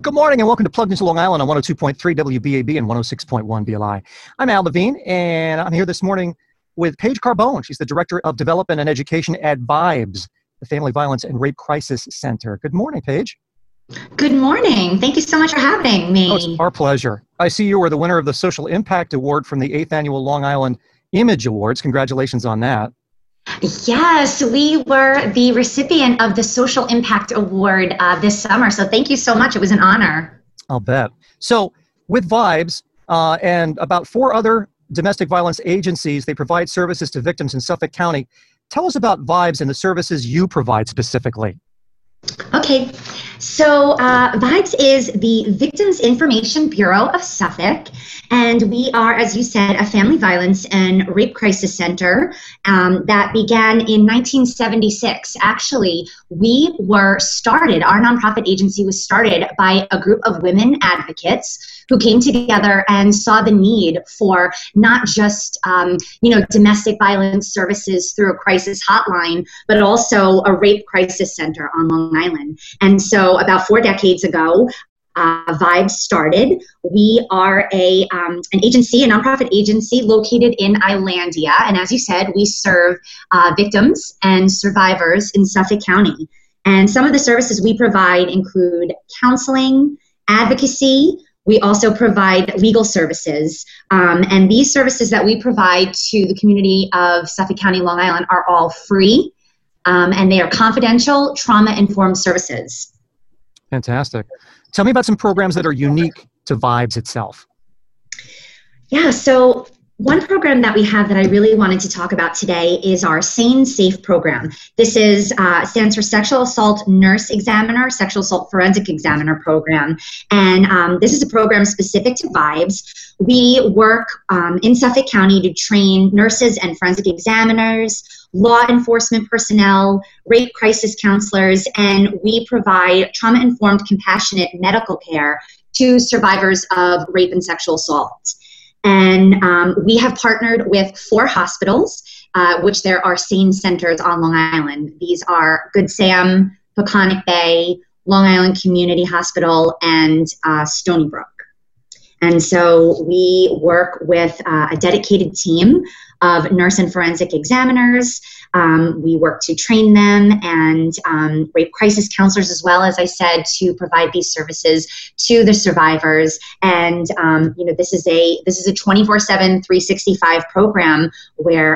Good morning and welcome to Plugged into Long Island on 102.3 WBAB and 106.1 BLI. I'm Al Levine and I'm here this morning with Paige Carbone. She's the Director of Development and Education at VIBES, the Family Violence and Rape Crisis Center. Good morning, Paige. Good morning. Thank you so much for having me. Oh, it's our pleasure. I see you were the winner of the Social Impact Award from the 8th Annual Long Island Image Awards. Congratulations on that. Yes, we were the recipient of the Social Impact Award this summer. So thank you so much. It was an honor. I'll bet. So with VIBES and about 4 other domestic violence agencies, they provide services to victims in Suffolk County. Tell us about VIBES and the services you provide specifically. Okay, so VIBES is the Victims Information Bureau of Suffolk, and we are, as you said, a family violence and rape crisis center that began in 1976. Actually, our nonprofit agency was started by a group of women advocates who came together and saw the need for not just, domestic violence services through a crisis hotline, but also a rape crisis center on Long Island. And so about 4 decades ago, VIBES started. We are an agency, a nonprofit agency located in Islandia. And as you said, we serve victims and survivors in Suffolk County. And some of the services we provide include counseling, advocacy. We also provide legal services. And these services that we provide to the community of Suffolk County, Long Island are all free. And they are confidential, trauma-informed services. Fantastic. Tell me about some programs that are unique to VIBES itself. Yeah, so one program that we have that I really wanted to talk about today is our Sane Safe program. This stands for Sexual Assault Nurse Examiner, Sexual Assault Forensic Examiner program. And this is a program specific to VIBES. We work in Suffolk County to train nurses and forensic examiners, law enforcement personnel, rape crisis counselors, and we provide trauma-informed, compassionate medical care to survivors of rape and sexual assault. And we have partnered with 4 hospitals, which there are SANE centers on Long Island. These are Good Sam, Peconic Bay, Long Island Community Hospital, and Stony Brook. And so we work with a dedicated team of nurse and forensic examiners. We work to train them and rape crisis counselors as well, as I said, to provide these services to the survivors. And this is a 24/7, 365 program where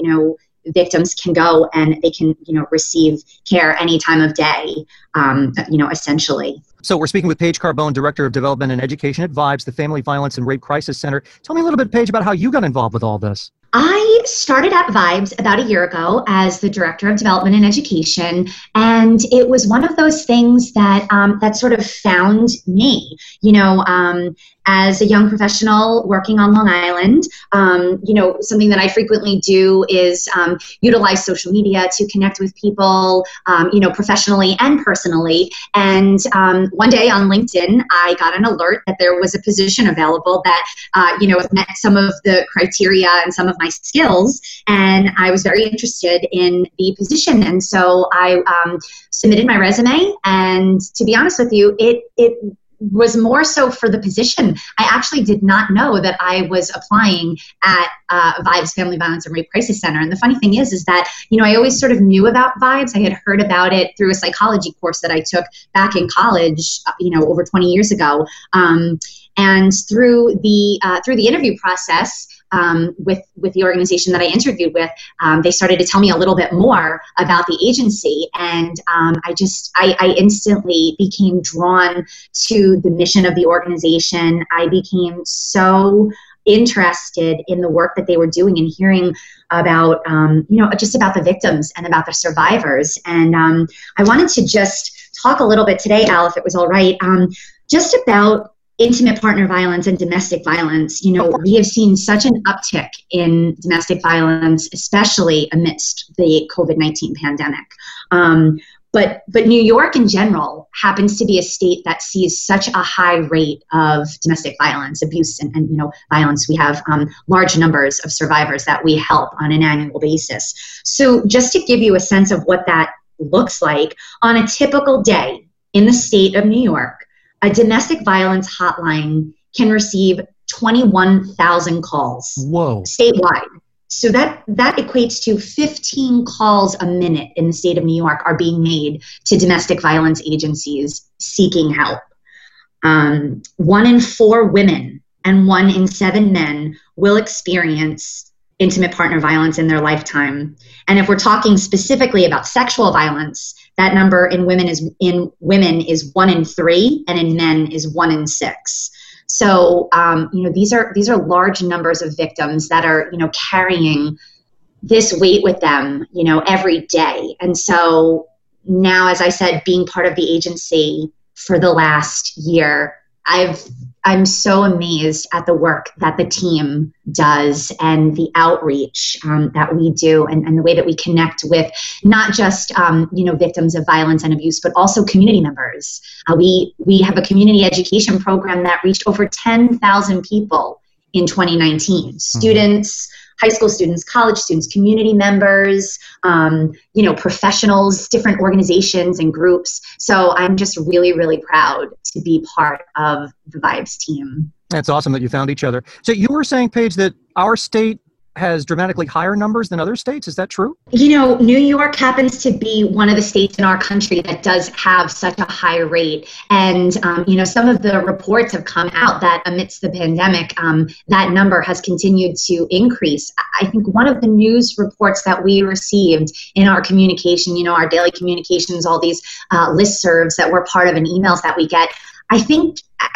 victims can go and they can receive care any time of day, essentially. So we're speaking with Paige Carbone, Director of Development and Education at VIBES, the Family Violence and Rape Crisis Center. Tell me a little bit, Paige, about how you got involved with all this. I started at VIBES about a year ago as the Director of Development and Education, and it was one of those things that that sort of found me. As a young professional working on Long Island, something that I frequently do is utilize social media to connect with people, professionally and personally. And one day on LinkedIn, I got an alert that there was a position available that, met some of the criteria and some of my skills, and I was very interested in the position. And so I submitted my resume, and to be honest with you, it was more so for the position. I actually did not know that I was applying at VIBES Family Violence and Rape Crisis Center. And the funny thing is that, I always sort of knew about VIBES. I had heard about it through a psychology course that I took back in college, over 20 years ago. And through the interview process, with the organization that I interviewed with, they started to tell me a little bit more about the agency, and I instantly became drawn to the mission of the organization. I became so interested in the work that they were doing and hearing about, just about the victims and about the survivors. And I wanted to just talk a little bit today, Al, if it was all right, just about intimate partner violence and domestic violence. We have seen such an uptick in domestic violence, especially amidst the COVID-19 pandemic. But New York in general happens to be a state that sees such a high rate of domestic violence, abuse, and violence. We have large numbers of survivors that we help on an annual basis. So just to give you a sense of what that looks like, on a typical day in the state of New York, a domestic violence hotline can receive 21,000 calls. Whoa. Statewide. So that equates to 15 calls a minute in the state of New York are being made to domestic violence agencies seeking help. 1 in 4 women and 1 in 7 men will experience intimate partner violence in their lifetime. And if we're talking specifically about sexual violence, that number in women is 1 in 3, and in men is 1 in 6. So, these are large numbers of victims that are, carrying this weight with them, every day. And so now, as I said, being part of the agency for the last year, I'm so amazed at the work that the team does and the outreach that we do and the way that we connect with not just, victims of violence and abuse, but also community members. We have a community education program that reached over 10,000 people in 2019. Students, high school students, college students, community members, professionals, different organizations and groups. So I'm just really, really proud to be part of the Vibes team. That's awesome that you found each other. So you were saying, Paige, that our state has dramatically higher numbers than other states. Is that true? New York happens to be one of the states in our country that does have such a high rate. And, some of the reports have come out that amidst the pandemic, that number has continued to increase. I think one of the news reports that we received in our communication, our daily communications, all these listservs that were part of an emails that we get, I think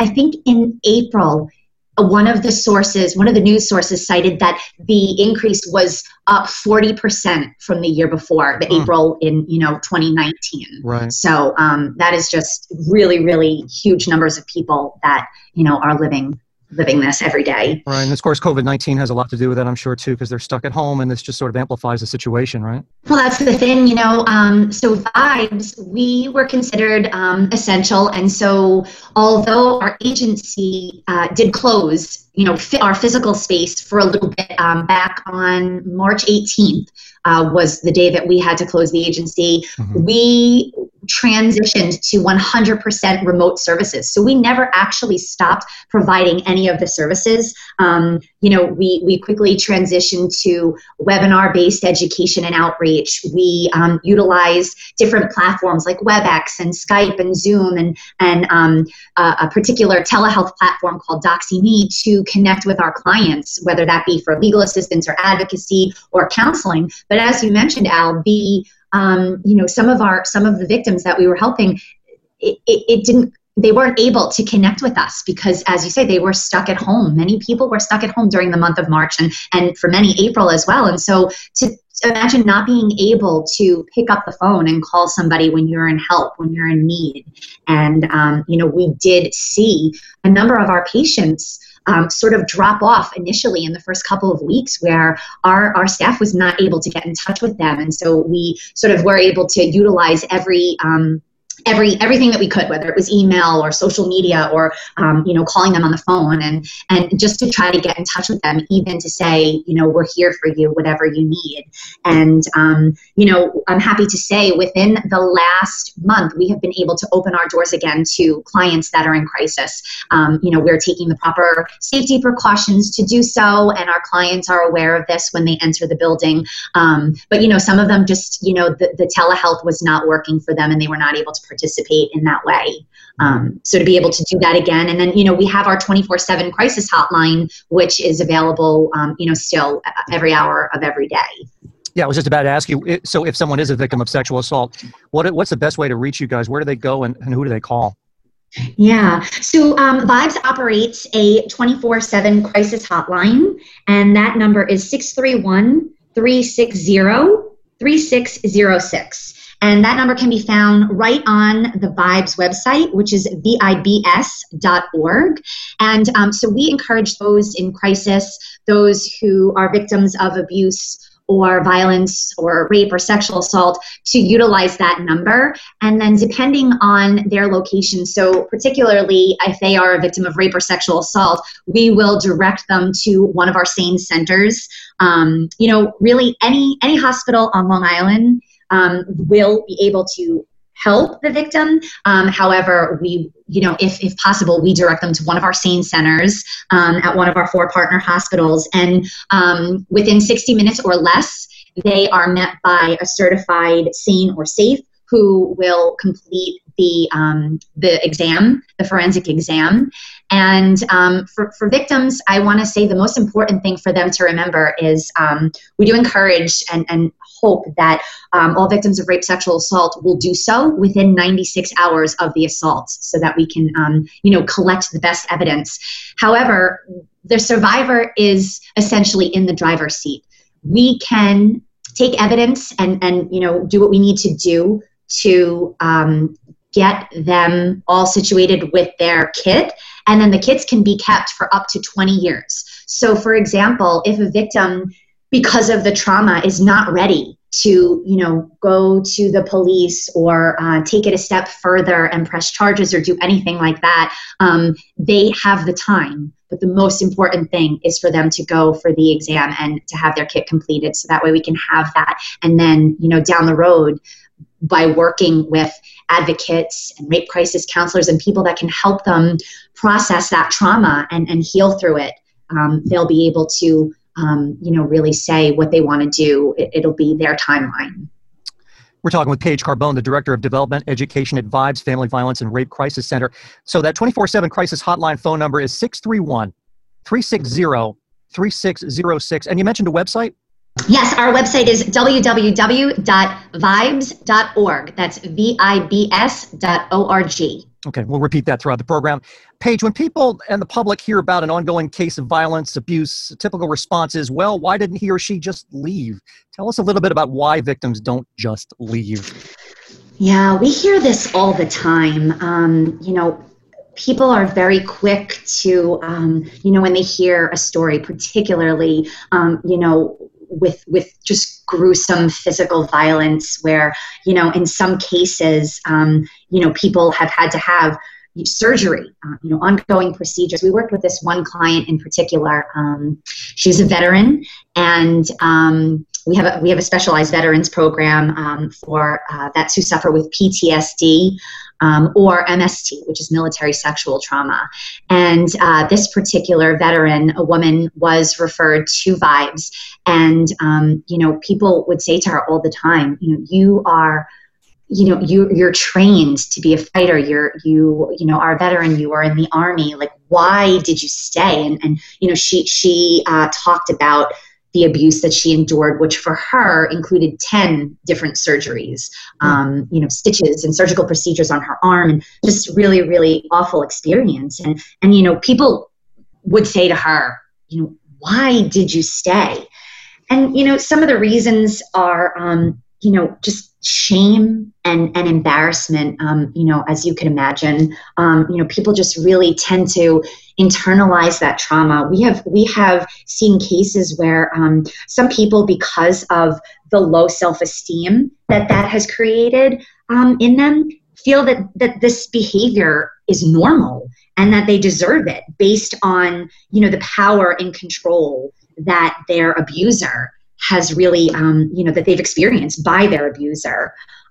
in April, one of the news sources cited that the increase was up 40% from the year before, the April in 2019. Right. So that is just really, really huge numbers of people that are living this every day. Right, and of course COVID-19 has a lot to do with that, I'm sure, too, because they're stuck at home, and this just sort of amplifies the situation, right? Well, that's the thing, so Vibes, we were considered essential, and so although our agency did close, our physical space for a little bit back on March 18th was the day that we had to close the agency. We transitioned to 100% remote services. So we never actually stopped providing any of the services. We quickly transitioned to webinar-based education and outreach. We utilized different platforms like WebEx and Skype and Zoom and a particular telehealth platform called DoxyMe to connect with our clients, whether that be for legal assistance or advocacy or counseling. But as you mentioned, Al, some of the victims that we were helping, they weren't able to connect with us because, as you say, they were stuck at home. Many people were stuck at home during the month of March and for many April as well. And so to imagine not being able to pick up the phone and call somebody when you're in help, when you're in need. And, we did see a number of our patients sort of drop off initially in the first couple of weeks where our staff was not able to get in touch with them. And so we sort of were able to utilize everything that we could, whether it was email or social media or, calling them on the phone and just to try to get in touch with them, even to say, we're here for you, whatever you need. And, I'm happy to say within the last month, we have been able to open our doors again to clients that are in crisis. We're taking the proper safety precautions to do so, and our clients are aware of this when they enter the building. But, some of them just, the telehealth was not working for them and they were not able to participate in that way. So to be able to do that again. And then, we have our 24/7 crisis hotline, which is available, still every hour of every day. Yeah, I was just about to ask you, so if someone is a victim of sexual assault, what's the best way to reach you guys? Where do they go and who do they call? Yeah, so Vibes operates a 24/7 crisis hotline, and that number is 631-360-3606. And that number can be found right on the Vibes website, which is vibs.org. And so we encourage those in crisis, those who are victims of abuse or violence or rape or sexual assault, to utilize that number. And then depending on their location, so particularly if they are a victim of rape or sexual assault, we will direct them to one of our SANE centers. Really any hospital on Long Island will be able to help the victim. However, we, if possible, we direct them to one of our SANE centers at one of our 4 partner hospitals. And within 60 minutes or less, they are met by a certified SANE or SAFE who will complete the exam, the forensic exam. And for victims, I want to say the most important thing for them to remember is we do encourage and hope that all victims of rape, sexual assault will do so within 96 hours of the assault so that we can, collect the best evidence. However, the survivor is essentially in the driver's seat. We can take evidence and do what we need to do to get them all situated with their kit, and then the kits can be kept for up to 20 years. So for example, if a victim, because of the trauma, is not ready to go to the police or take it a step further and press charges or do anything like that, they have the time. But the most important thing is for them to go for the exam and to have their kit completed, so that way we can have that. And then down the road, by working with advocates and rape crisis counselors and people that can help them process that trauma and heal through it, they'll be able to, really say what they want to do. It'll be their timeline. We're talking with Paige Carbone, the Director of Development Education at VIBES Family Violence and Rape Crisis Center. So that 24/7 crisis hotline phone number is 631-360-3606. And you mentioned a website? Yes, our website is www.vibes.org. That's VIBS.org. Okay, we'll repeat that throughout the program. Paige, when people and the public hear about an ongoing case of violence, abuse, a typical response is, well, why didn't he or she just leave? Tell us a little bit about why victims don't just leave. Yeah, we hear this all the time. People are very quick to, when they hear a story, particularly, with just gruesome physical violence where, in some cases, people have had to have surgery, ongoing procedures. We worked with this one client in particular. She's a veteran, and we have a specialized veterans program for that's who suffer with PTSD or MST, which is military sexual trauma. And this particular veteran, a woman, was referred to VIBES, and people would say to her all the time, you're trained to be a fighter. You are a veteran. You are in the Army. Like, why did you stay? And she talked about the abuse that she endured, which for her included 10 different surgeries, stitches and surgical procedures on her arm, and just really, really awful experience. And people would say to her, why did you stay? And, some of the reasons are, just shame and embarrassment, as you can imagine. People just really tend to internalize that trauma. We have seen cases where some people, because of the low self-esteem that has created in them, feel that this behavior is normal and that they deserve it based on, the power and control that their abuser has really, that they've experienced by their abuser.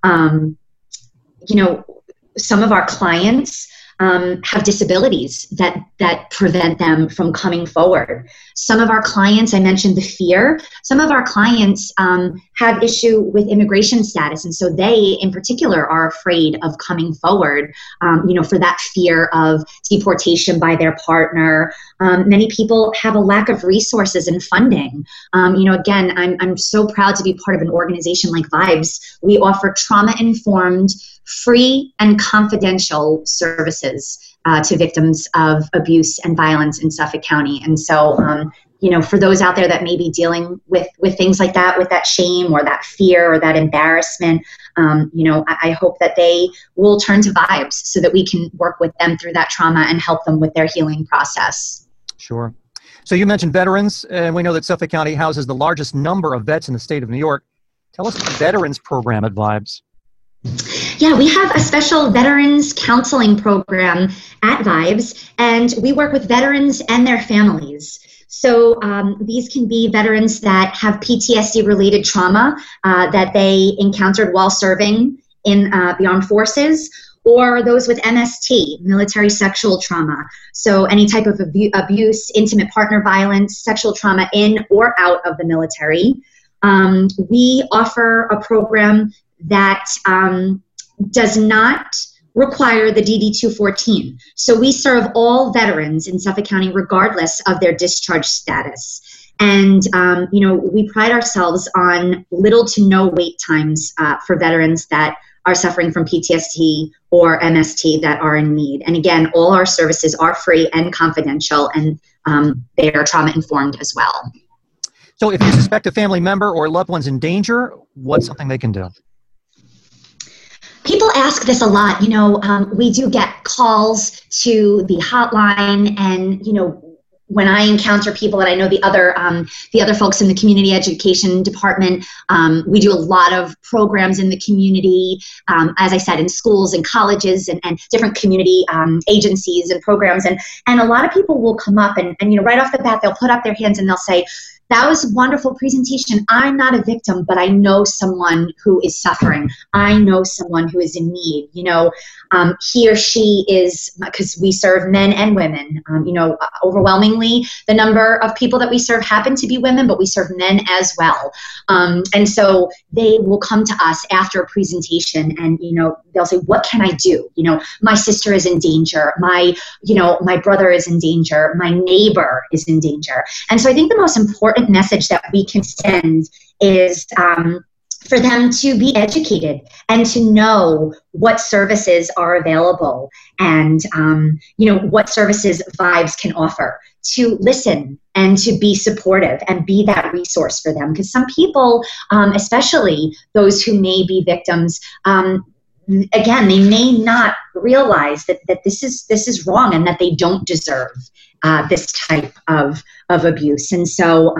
Some of our clients have disabilities that prevent them from coming forward. Some of our clients, I mentioned the fear, some of our clients have issue with immigration status, and so they in particular are afraid of coming forward, for that fear of deportation by their partner. Many people have a lack of resources and funding. Again, I'm so proud to be part of an organization like VIBES. We offer trauma-informed, free and confidential services to victims of abuse and violence in Suffolk County. And so, for those out there that may be dealing with things like that, with that shame or that fear or that embarrassment, I hope that they will turn to VIBES so that we can work with them through that trauma and help them with their healing process. Sure. So you mentioned veterans, and we know that Suffolk County houses the largest number of vets in the state of New York. Tell us about the veterans program at VIBES. Yeah, we have a special veterans counseling program at VIBES, and we work with veterans and their families. So these can be veterans that have PTSD-related trauma that they encountered while serving in the armed forces, or those with MST, military sexual trauma. So any type of abuse, intimate partner violence, sexual trauma in or out of the military. We offer a program that does not require the DD-214. So we serve all veterans in Suffolk County regardless of their discharge status. And, we pride ourselves on little to no wait times for veterans that are suffering from PTSD or MST that are in need. And again, all our services are free and confidential, and they are trauma informed as well. So if you suspect a family member or loved one's in danger, what's something they can do? People ask this a lot. We do get calls to the hotline, and, when I encounter people, and I know the other folks in the community education department, we do a lot of programs in the community, as I said, in schools and colleges and different community agencies and programs. And a lot of people will come up and right off the bat, they'll put up their hands and they'll say, "That was a wonderful presentation. I'm not a victim, but I know someone who is suffering. I know someone who is in need. He or she is," because we serve men and women. Overwhelmingly, the number of people that we serve happen to be women, but we serve men as well. And so they will come to us after a presentation, and they'll say, "What can I do? My sister is in danger. My brother is in danger. My neighbor is in danger." And so I think the most important message that we can send is for them to be educated and to know what services are available, and what services Vibes can offer, to listen and to be supportive and be that resource for them. Because some people, especially those who may be victims, again, they may not realize that this is wrong and that they don't deserve this type of abuse. And so,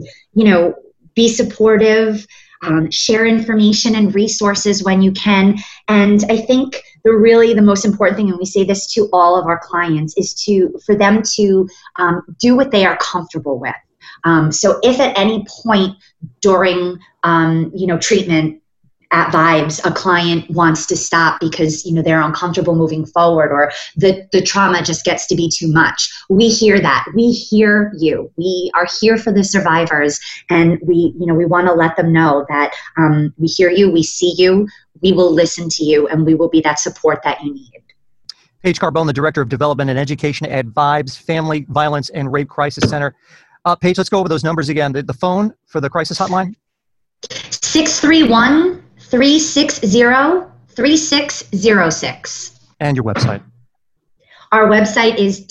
be supportive, share information and resources when you can. And I think the most important thing, and we say this to all of our clients, is for them to do what they are comfortable with. So if at any point during, treatment at Vibes, a client wants to stop because, they're uncomfortable moving forward, or the trauma just gets to be too much, we hear that. We hear you. We are here for the survivors, and we want to let them know that we hear you, we see you, we will listen to you, and we will be that support that you need. Paige Carbone, the Director of Development and Education at Vibes Family Violence and Rape Crisis Center. Paige, let's go over those numbers again. The phone for the crisis hotline? 631-360-3606. And your website? Our website is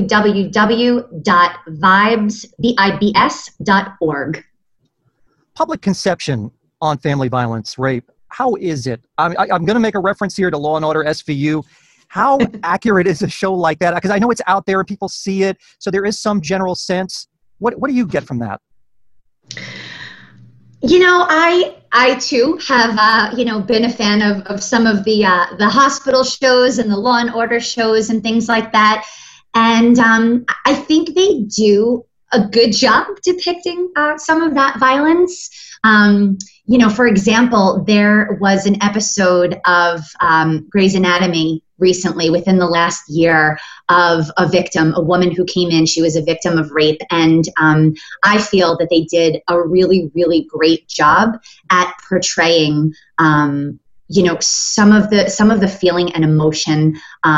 www.vibes.org. Public conception on family violence, rape, how is it? I'm going to make a reference here to Law & Order SVU. How accurate is a show like that? Because I know it's out there and people see it, so there is some general sense. What do you get from that? I too have, been a fan of some of the hospital shows and the Law and Order shows and things like that. And I think they do a good job depicting some of that violence. For example, there was an episode of Grey's Anatomy recently, within the last year, of a victim, a woman who came in. She was a victim of rape, and I feel that they did a really, really great job at portraying, some of the feeling and emotion,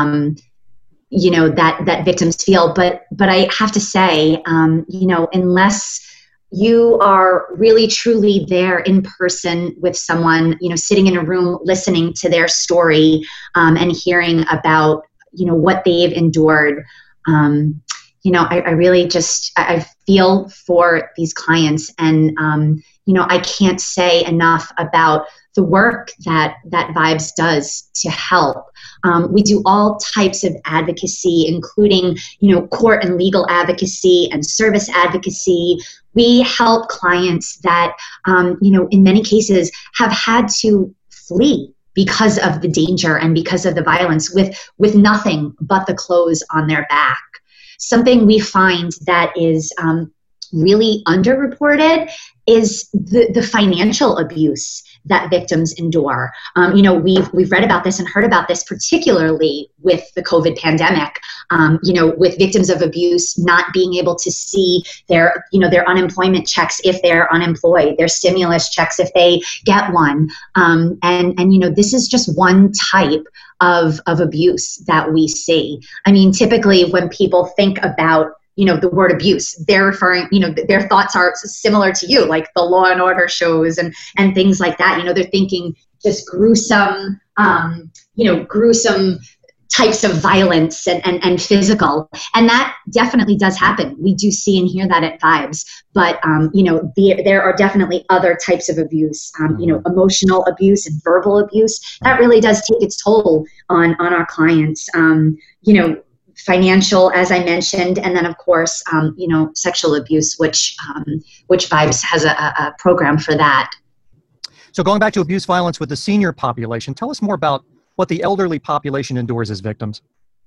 that victims feel. But I have to say, unless you are really truly there in person with someone, sitting in a room listening to their story, and hearing about, what they've endured. I really I feel for these clients, and, I can't say enough about the work that Vibes does to help. We do all types of advocacy, including, court and legal advocacy and service advocacy. We help clients that, in many cases have had to flee because of the danger and because of the violence, with nothing but the clothes on their back. Something we find that is really underreported is the financial abuse that victims endure. We've read about this and heard about this, particularly with the COVID pandemic. With victims of abuse not being able to see their unemployment checks if they're unemployed, their stimulus checks if they get one, and this is just one type of abuse that we see. I mean, typically when people think about the word abuse, they're referring, their thoughts are similar to you, like the Law and Order shows and things like that. They're thinking just gruesome, gruesome types of violence and physical. And that definitely does happen. We do see and hear that at Vibes. But, there are definitely other types of abuse, emotional abuse and verbal abuse. That really does take its toll on our clients. Financial, as I mentioned, and then of course, sexual abuse, which Vibes has a program for that. So going back to abuse violence with the senior population, tell us more about what the elderly population endures as victims.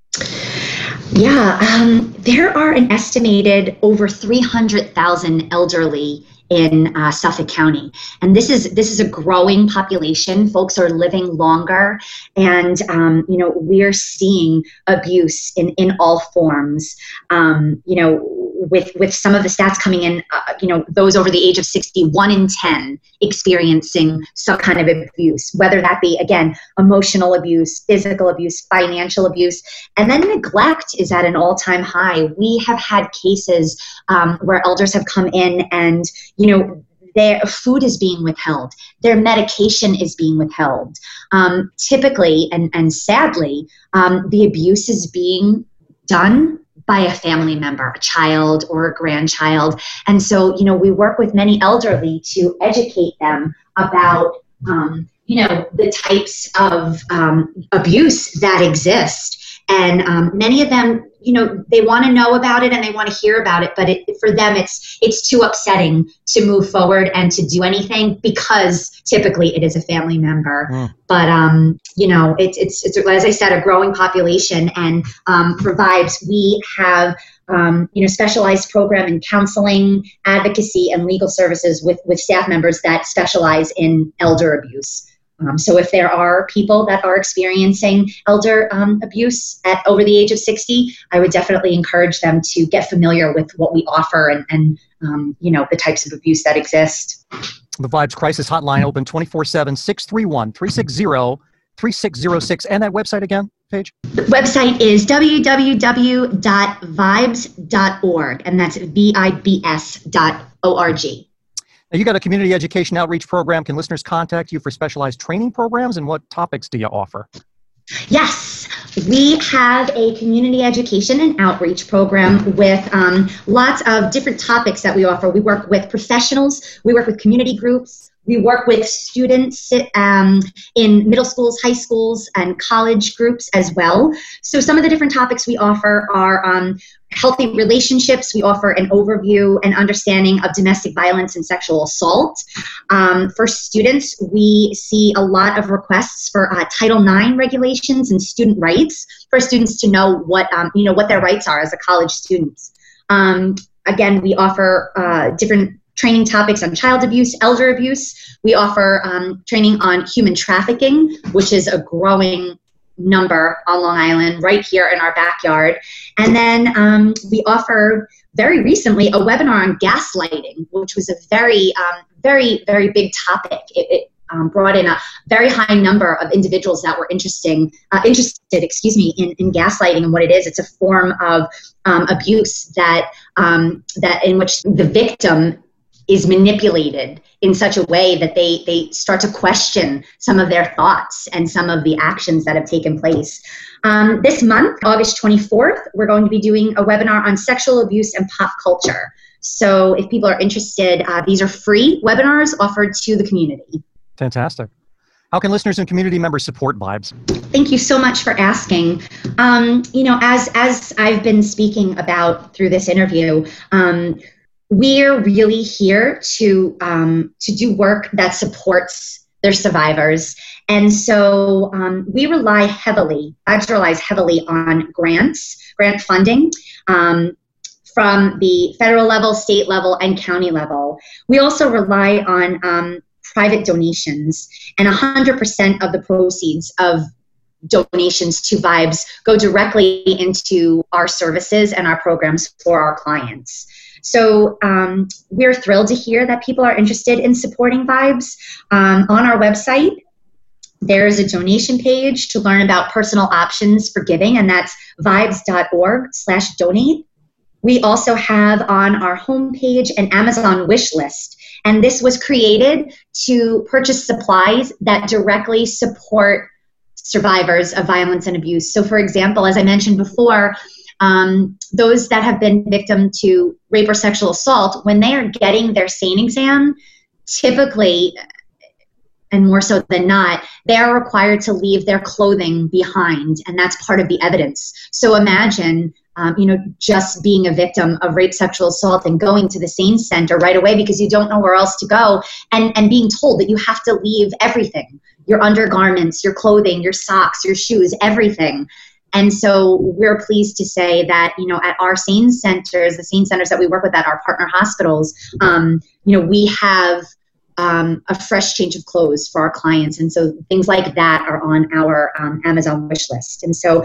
Yeah, there are an estimated over 300,000 elderly in Suffolk County, and this is a growing population. Folks are living longer, and we're seeing abuse in all forms. With some of the stats coming in, those over the age of 60, 1 in 10 experiencing some kind of abuse, whether that be, again, emotional abuse, physical abuse, financial abuse, and then neglect is at an all-time high. We have had cases where elders have come in and, their food is being withheld, their medication is being withheld. Typically, and sadly, the abuse is being done by a family member, a child or a grandchild. And so, we work with many elderly to educate them about, the types of abuse that exist. And many of them, they want to know about it and they want to hear about it, but for them, it's too upsetting to move forward and to do anything because typically it is a family member. But it's as I said, a growing population, and for Vibes, we have specialized program in counseling, advocacy, and legal services with staff members that specialize in elder abuse. So if there are people that are experiencing elder abuse at over the age of 60, I would definitely encourage them to get familiar with what we offer and the types of abuse that exist. The Vibes Crisis Hotline open 24/7, 631-360-3606. And that website again, Paige? The website is www.vibes.org, and that's VIBS.org. Now, you got a community education outreach program. Can listeners contact you for specialized training programs, and what topics do you offer? Yes, we have a community education and outreach program with lots of different topics that we offer. We work with professionals, we work with community groups, we work with students in middle schools, high schools, and college groups as well. So some of the different topics we offer are healthy relationships. We offer an overview and understanding of domestic violence and sexual assault. For students, we see a lot of requests for Title IX regulations and student rights for students to know what their rights are as a college student. Again, we offer different training topics on child abuse, elder abuse. We offer training on human trafficking, which is a growing number on Long Island, right here in our backyard. And then we offered very recently a webinar on gaslighting, which was a very, very, very big topic. It brought in a very high number of individuals that were interested in gaslighting and what it is. It's a form of abuse that in which the victim is manipulated in such a way that they start to question some of their thoughts and some of the actions that have taken place. This month, August 24th, we're going to be doing a webinar on sexual abuse and pop culture. So if people are interested, these are free webinars offered to the community. Fantastic. How can listeners and community members support Vibes? Thank you so much for asking. As I've been speaking about through this interview, we're really here to do work that supports their survivors. And so Vibes relies heavily on grant funding from the federal level, state level, and county level. We also rely on private donations, and 100% of the proceeds of donations to Vibes go directly into our services and our programs for our clients. So we're thrilled to hear that people are interested in supporting Vibes. On our website, there's a donation page to learn about personal options for giving, and that's vibes.org/donate. We also have on our homepage an Amazon wish list, and this was created to purchase supplies that directly support survivors of violence and abuse. So for example, as I mentioned before, those that have been victim to rape or sexual assault, when they are getting their SANE exam, typically, and more so than not, they are required to leave their clothing behind, and that's part of the evidence. So imagine, just being a victim of rape, sexual assault, and going to the SANE center right away because you don't know where else to go, and being told that you have to leave everything, your undergarments, your clothing, your socks, your shoes, everything. And so we're pleased to say that, at our SANE centers, the SANE centers that we work with at our partner hospitals, we have a fresh change of clothes for our clients. And so things like that are on our Amazon wish list. And so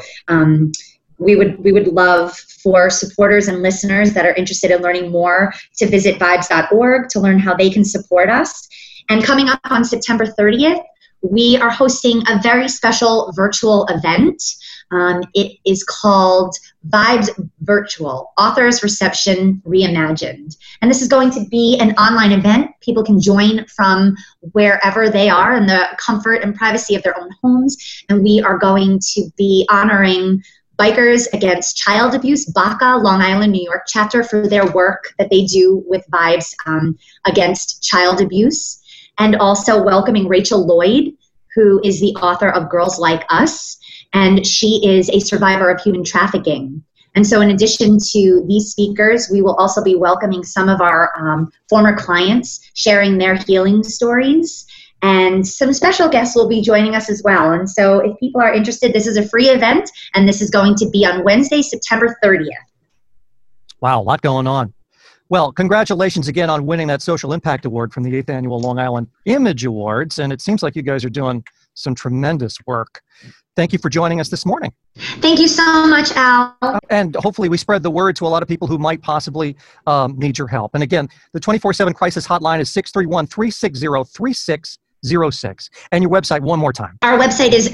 we would love for supporters and listeners that are interested in learning more to visit vibes.org to learn how they can support us. And coming up on September 30th, we are hosting a very special virtual event. It is called Vibes Virtual, Authors Reception Reimagined. And this is going to be an online event. People can join from wherever they are in the comfort and privacy of their own homes. And we are going to be honoring Bikers Against Child Abuse, BACA, Long Island, New York chapter, for their work that they do with Vibes against child abuse. And also welcoming Rachel Lloyd, who is the author of Girls Like Us, and she is a survivor of human trafficking. And so in addition to these speakers, we will also be welcoming some of our former clients sharing their healing stories, and some special guests will be joining us as well. And so if people are interested, this is a free event, and this is going to be on Wednesday, September 30th. Wow, a lot going on. Well, congratulations again on winning that Social Impact Award from the 8th Annual Long Island Image Awards. And it seems like you guys are doing some tremendous work. Thank you for joining us this morning. Thank you so much, Al. And hopefully we spread the word to a lot of people who might possibly need your help. And again, the 24/7 crisis hotline is 631-360-3606. And your website one more time. Our website is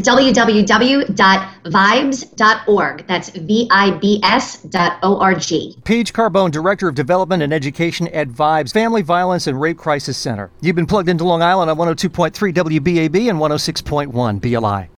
www.vibes.org. That's VIBS.org. Paige Carbone, Director of Development and Education at Vibes, Family Violence and Rape Crisis Center. You've been plugged into Long Island on 102.3 WBAB and 106.1 BLI.